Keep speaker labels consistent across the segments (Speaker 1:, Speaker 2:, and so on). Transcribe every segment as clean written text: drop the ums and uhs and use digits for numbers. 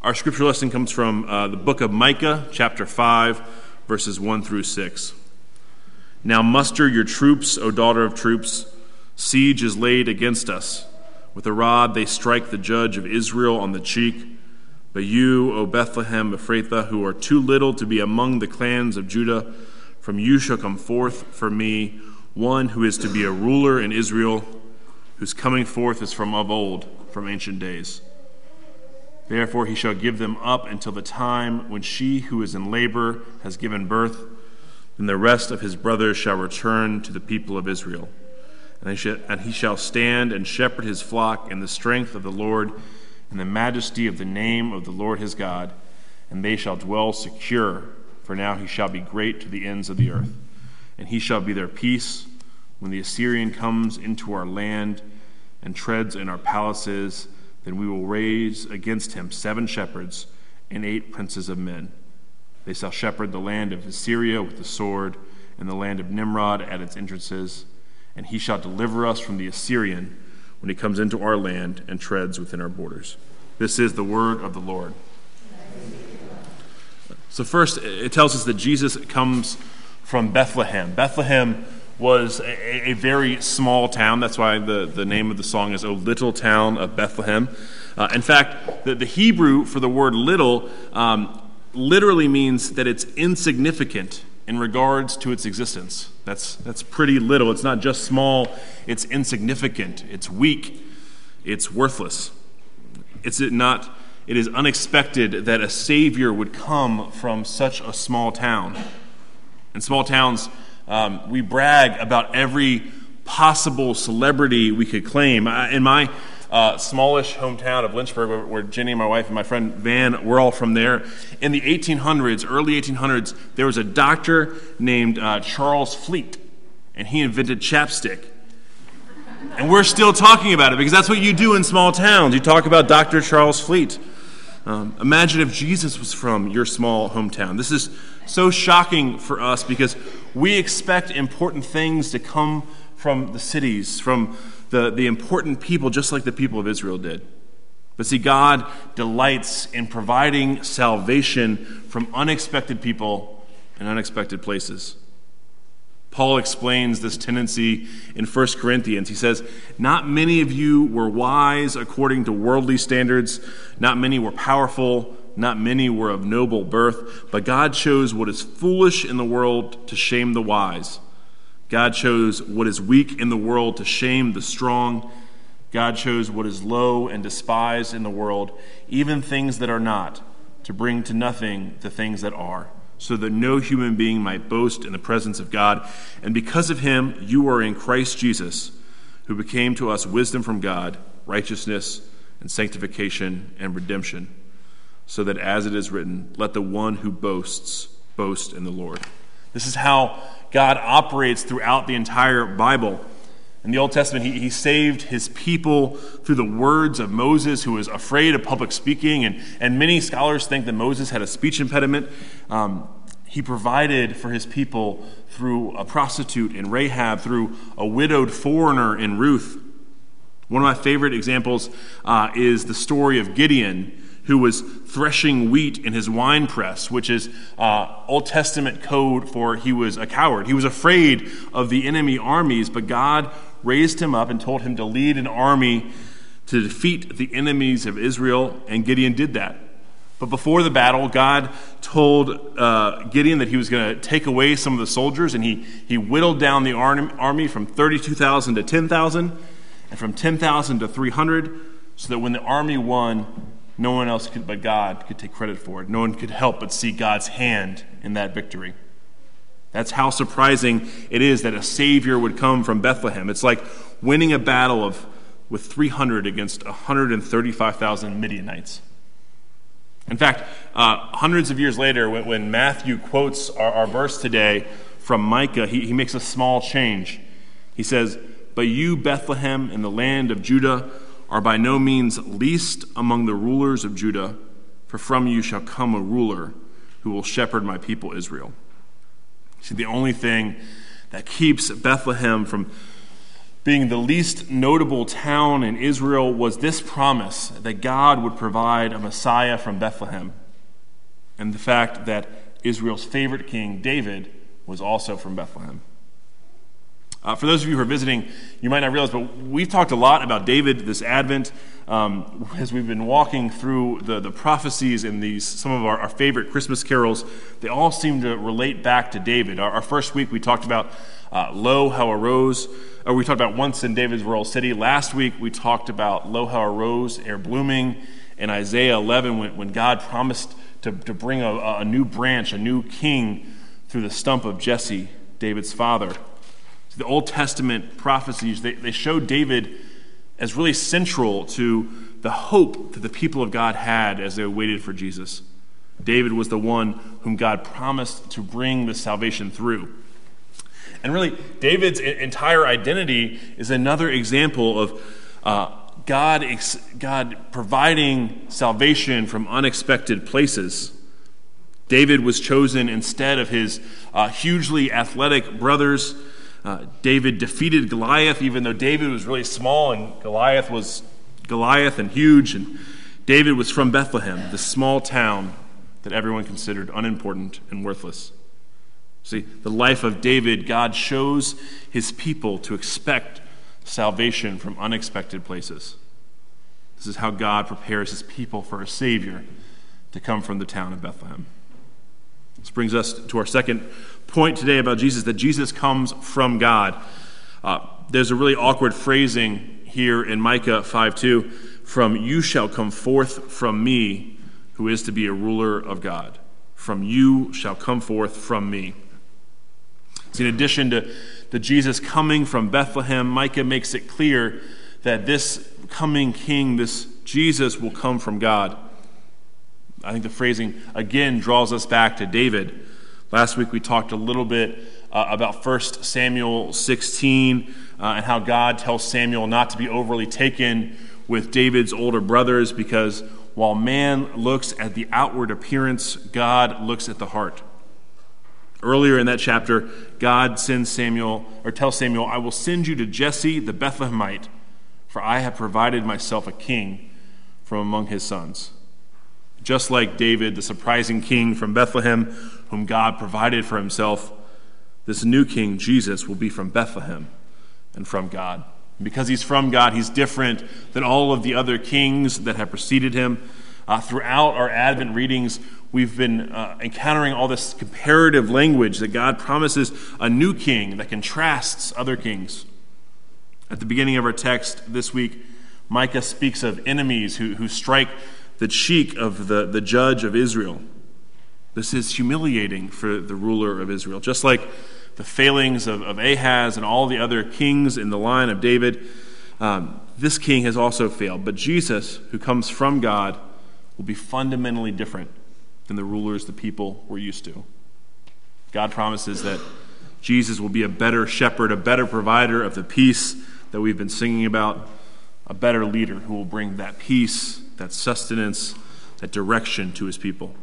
Speaker 1: Our scripture lesson comes from the book of Micah, chapter 5, verses 1 through 6. Now muster your troops, O daughter of troops. Siege is laid against us. With a rod they strike the judge of Israel on the cheek. But you, O Bethlehem Ephrathah, who are too little to be among the clans of Judah, from you shall come forth for me one who is to be a ruler in Israel, whose coming forth is from of old, from ancient days. Therefore he shall give them up until the time when she who is in labor has given birth, and the rest of his brothers shall return to the people of Israel. And he shall stand and shepherd his flock in the strength of the Lord, in the majesty of the name of the Lord his God, and they shall dwell secure, for now he shall be great to the ends of the earth. And he shall be their peace when the Assyrian comes into our land and treads in our palaces. Then we will raise against him 7 shepherds and 8 princes of men. They shall shepherd the land of Assyria with the sword, and the land of Nimrod at its entrances. And he shall deliver us from the Assyrian when he comes into our land and treads within our borders. This is the word of the Lord. So first, it tells us that Jesus comes from Bethlehem. Bethlehem was a very small town. That's why the name of the song is O Little Town of Bethlehem. In fact, the Hebrew for the word little literally means that it's insignificant in regards to its existence. That's pretty little. It's not just small, it's insignificant, it's weak, it's worthless. It is unexpected that a Savior would come from such a small town. In small towns, we brag about every possible celebrity we could claim. In my smallish hometown of Lynchburg, where Jenny, my wife, and my friend Van, we're all from there, in the 1800s, early 1800s, there was a doctor named Charles Fleet, and he invented chapstick. And we're still talking about it because that's what you do in small towns. You talk about Dr. Charles Fleet. Imagine if Jesus was from your small hometown. This is so shocking for us because we expect important things to come from the cities, from the important people, just like the people of Israel did. But see, God delights in providing salvation from unexpected people and unexpected places. Paul explains this tendency in 1 Corinthians. He says, "Not many of you were wise according to worldly standards. Not many were powerful. Not many were of noble birth. But God chose what is foolish in the world to shame the wise. God chose what is weak in the world to shame the strong. God chose what is low and despised in the world, even things that are not, to bring to nothing the things that are, so that no human being might boast in the presence of God. And because of him, you are in Christ Jesus, who became to us wisdom from God, righteousness and sanctification and redemption, so that as it is written, let the one who boasts boast in the Lord." This is how God operates throughout the entire Bible. In the Old Testament, he saved his people through the words of Moses, who was afraid of public speaking, and many scholars think that Moses had a speech impediment. He provided for his people through a prostitute in Rahab, through a widowed foreigner in Ruth. One of my favorite examples is the story of Gideon, who was threshing wheat in his wine press, which is Old Testament code for he was a coward. He was afraid of the enemy armies, but God raised him up and told him to lead an army to defeat the enemies of Israel, and Gideon did that. But before the battle, God told Gideon that he was going to take away some of the soldiers, and he whittled down the army from 32,000 to 10,000, and from 10,000 to 300, so that when the army won, no one else but God could take credit for it. No one could help but see God's hand in that victory. That's how surprising it is that a Savior would come from Bethlehem. It's like winning a battle with 300 against 135,000 Midianites. In fact, hundreds of years later, when Matthew quotes our verse today from Micah, he makes a small change. He says, "But you, Bethlehem, in the land of Judah, are by no means least among the rulers of Judah, for from you shall come a ruler who will shepherd my people Israel." See, the only thing that keeps Bethlehem from being the least notable town in Israel, was this promise that God would provide a Messiah from Bethlehem, and the fact that Israel's favorite king, David, was also from Bethlehem. For those of you who are visiting, you might not realize, but we've talked a lot about David this Advent as we've been walking through the prophecies in some of our favorite Christmas carols. They all seem to relate back to David. Our first week we talked about Lo, how a rose, or we talked about once in David's royal city. Last week we talked about Lo, how a rose, ere blooming, in Isaiah 11 when God promised to bring a new branch, a new king through the stump of Jesse, David's father. The Old Testament prophecies, they show David as really central to the hope that the people of God had as they waited for Jesus. David was the one whom God promised to bring the salvation through. And really, David's entire identity is another example of God providing salvation from unexpected places. David was chosen instead of his hugely athletic brothers. David defeated Goliath, even though David was really small and Goliath was Goliath and huge. And David was from Bethlehem, the small town that everyone considered unimportant and worthless. See, the life of David, God shows his people to expect salvation from unexpected places. This is how God prepares his people for a Savior to come from the town of Bethlehem. This brings us to our second point today about Jesus, that Jesus comes from God. There's a really awkward phrasing here in Micah 5:2, from you shall come forth from me, who is to be a ruler of God. From you shall come forth from me. See, in addition to Jesus coming from Bethlehem, Micah makes it clear that this coming king, this Jesus, will come from God. I think the phrasing, again, draws us back to David. Last week we talked a little bit about 1 Samuel 16 and how God tells Samuel not to be overly taken with David's older brothers, because while man looks at the outward appearance, God looks at the heart. Earlier in that chapter, God tells Samuel, I will send you to Jesse the Bethlehemite, for I have provided myself a king from among his sons. Just like David, the surprising king from Bethlehem, whom God provided for himself, this new king, Jesus, will be from Bethlehem and from God. And because he's from God, he's different than all of the other kings that have preceded him. Throughout our Advent readings, we've been encountering all this comparative language that God promises a new king that contrasts other kings. At the beginning of our text this week, Micah speaks of enemies who strike the cheek of the judge of Israel. This is humiliating for the ruler of Israel. Just like the failings of Ahaz and all the other kings in the line of David, this king has also failed. But Jesus, who comes from God, will be fundamentally different than the rulers the people were used to. God promises that Jesus will be a better shepherd, a better provider of the peace that we've been singing about, a better leader who will bring that peace, that sustenance, that direction to his people.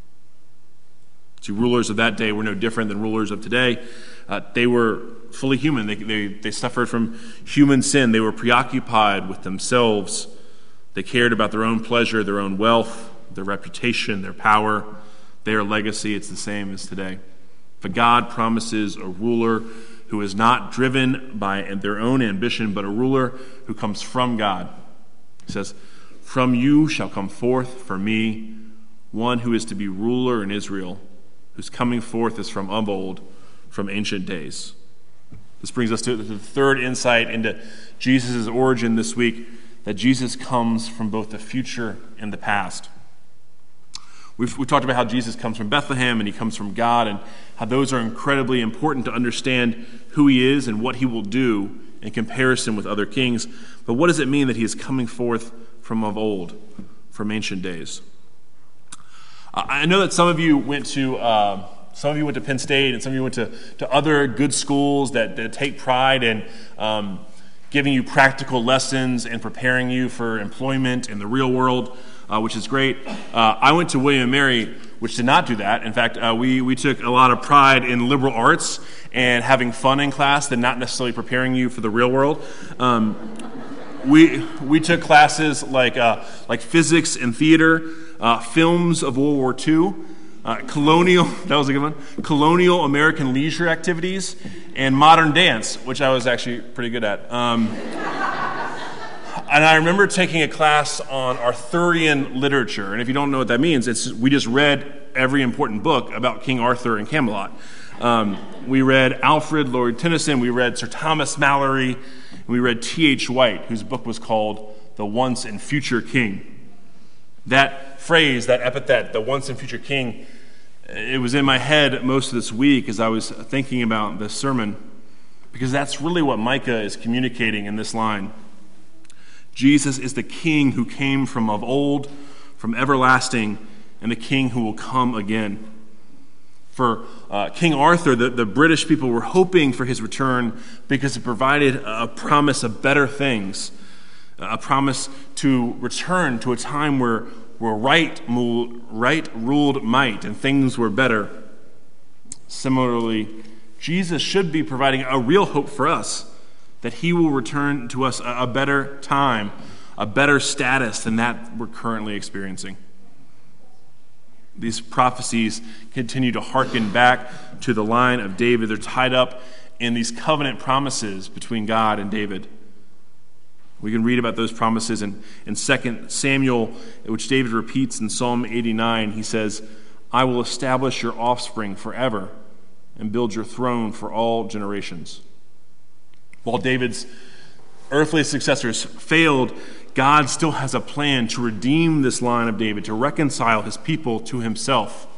Speaker 1: See, rulers of that day were no different than rulers of today. They were fully human. They suffered from human sin. They were preoccupied with themselves. They cared about their own pleasure, their own wealth, their reputation, their power, their legacy. It's the same as today. But God promises a ruler who is not driven by their own ambition, but a ruler who comes from God. He says, from you shall come forth for me one who is to be ruler in Israel, whose coming forth is from of old, from ancient days. This brings us to the third insight into Jesus' origin this week, that Jesus comes from both the future and the past. We've talked about how Jesus comes from Bethlehem and he comes from God, and how those are incredibly important to understand who he is and what he will do in comparison with other kings. But what does it mean that he is coming forth from of old, from ancient days? I know that some of you went to Penn State, and some of you went to other good schools that take pride in giving you practical lessons and preparing you for employment in the real world, which is great. I went to William & Mary, which did not do that. In fact, we took a lot of pride in liberal arts and having fun in class than not necessarily preparing you for the real world. We took classes like physics and theater, films of World War II, colonial, that was a good one, colonial American leisure activities, and modern dance, which I was actually pretty good at. And I remember taking a class on Arthurian literature, and if you don't know what that means, we just read every important book about King Arthur and Camelot. We read Alfred, Lord Tennyson, we read Sir Thomas Malory, and we read T.H. White, whose book was called The Once and Future King. That phrase, that epithet, the once and future king, it was in my head most of this week as I was thinking about this sermon, because that's really what Micah is communicating in this line. Jesus is the king who came from of old, from everlasting, and the king who will come again. For King Arthur, the British people were hoping for his return because it provided a promise of better things, a promise to return to a time where right ruled might and things were better. Similarly, Jesus should be providing a real hope for us, that he will return to us a better time, a better status than that we're currently experiencing. These prophecies continue to hearken back to the line of David. They're tied up in these covenant promises between God and David. We can read about those promises in 2 Samuel, which David repeats in Psalm 89. He says, "I will establish your offspring forever and build your throne for all generations." While David's earthly successors failed, God still has a plan to redeem this line of David, to reconcile his people to himself.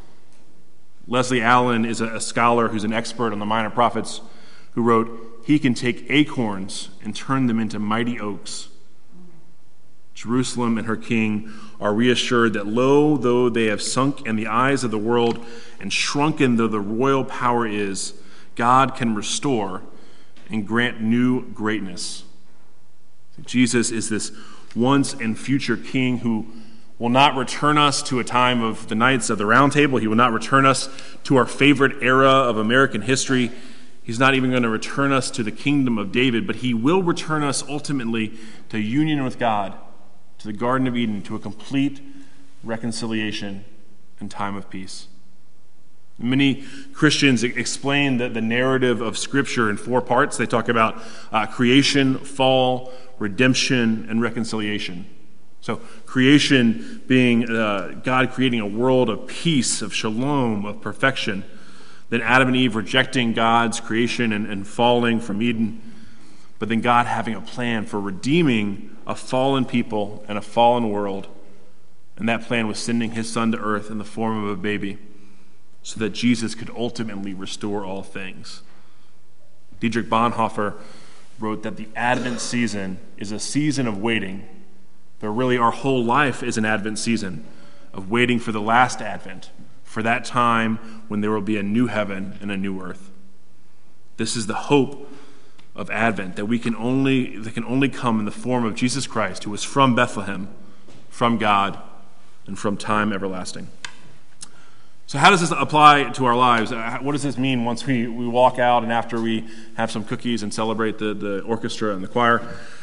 Speaker 1: Leslie Allen is a scholar who's an expert on the Minor Prophets, who wrote, "He can take acorns and turn them into mighty oaks." Jerusalem and her king are reassured that, lo, though they have sunk in the eyes of the world and shrunken though the royal power is, God can restore and grant new greatness. Jesus is this once and future king who will not return us to a time of the Knights of the Round Table. He will not return us to our favorite era of American history. He's not even going to return us to the kingdom of David, but he will return us ultimately to union with God, to the Garden of Eden, to a complete reconciliation and time of peace. Many Christians explain the narrative of Scripture in 4 parts. They talk about creation, fall, redemption, and reconciliation. So creation being God creating a world of peace, of shalom, of perfection. Then Adam and Eve rejecting God's creation and falling from Eden. But then God having a plan for redeeming a fallen people and a fallen world. And that plan was sending his son to earth in the form of a baby, so that Jesus could ultimately restore all things. Dietrich Bonhoeffer wrote that the Advent season is a season of waiting, but really our whole life is an Advent season of waiting for the last Advent, for that time when there will be a new heaven and a new earth. This is the hope of Advent, that can only come in the form of Jesus Christ, who was from Bethlehem, from God, and from time everlasting. So how does this apply to our lives? What does this mean once we walk out and after we have some cookies and celebrate the orchestra and the choir?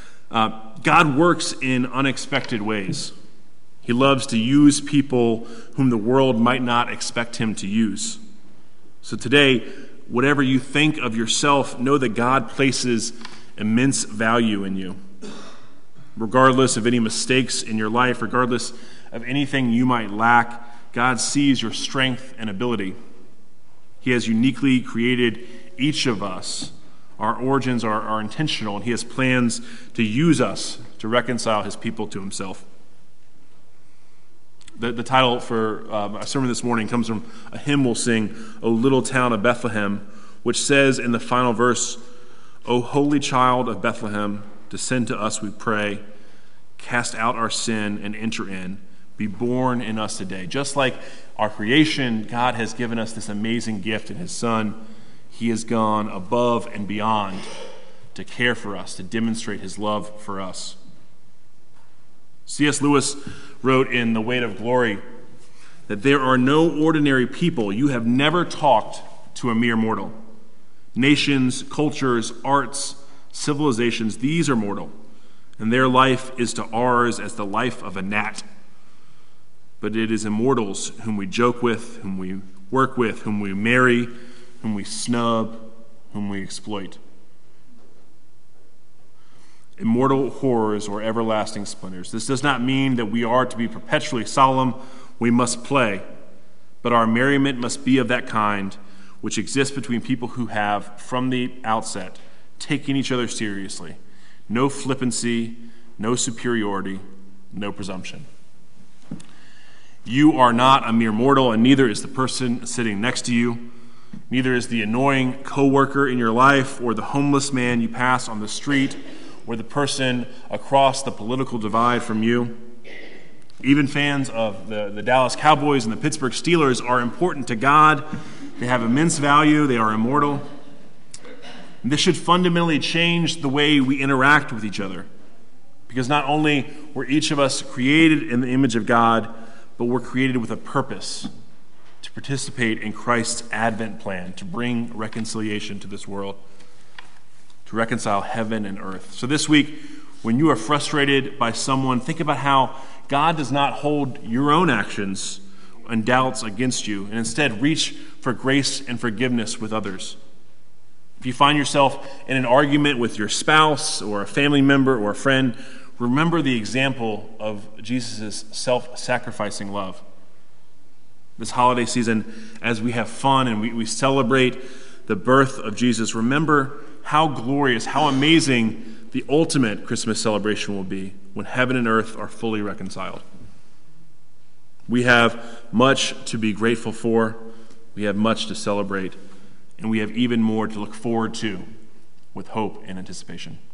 Speaker 1: God works in unexpected ways. He loves to use people whom the world might not expect him to use. So today, whatever you think of yourself, know that God places immense value in you. Regardless of any mistakes in your life, regardless of anything you might lack, God sees your strength and ability. He has uniquely created each of us. Our origins are intentional, and he has plans to use us to reconcile his people to himself. The title for our sermon this morning comes from a hymn we'll sing, "O Little Town of Bethlehem," which says in the final verse, "O holy child of Bethlehem, descend to us, we pray. Cast out our sin and enter in. Be born in us today." Just like our creation, God has given us this amazing gift in his Son. He has gone above and beyond to care for us, to demonstrate his love for us. C.S. Lewis wrote in The Weight of Glory that there are no ordinary people. You have never talked to a mere mortal. Nations, cultures, arts, civilizations, these are mortal, and their life is to ours as the life of a gnat. But it is immortals whom we joke with, whom we work with, whom we marry, whom we snub, whom we exploit. Immortal horrors or everlasting splendors. This does not mean that we are to be perpetually solemn. We must play, but our merriment must be of that kind which exists between people who have, from the outset, taken each other seriously. No flippancy, no superiority, no presumption. You are not a mere mortal, and neither is the person sitting next to you. Neither is the annoying coworker in your life, or the homeless man you pass on the street, or the person across the political divide from you. Even fans of the Dallas Cowboys and the Pittsburgh Steelers are important to God. They have immense value. They are immortal. And this should fundamentally change the way we interact with each other, because not only were each of us created in the image of God, but we're created with a purpose to participate in Christ's Advent plan, to bring reconciliation to this world, to reconcile heaven and earth. So this week, when you are frustrated by someone, think about how God does not hold your own actions and doubts against you, and instead reach for grace and forgiveness with others. If you find yourself in an argument with your spouse or a family member or a friend, remember the example of Jesus' self-sacrificing love. This holiday season, as we have fun and we celebrate the birth of Jesus, remember how glorious, how amazing the ultimate Christmas celebration will be when heaven and earth are fully reconciled. We have much to be grateful for, we have much to celebrate, and we have even more to look forward to with hope and anticipation.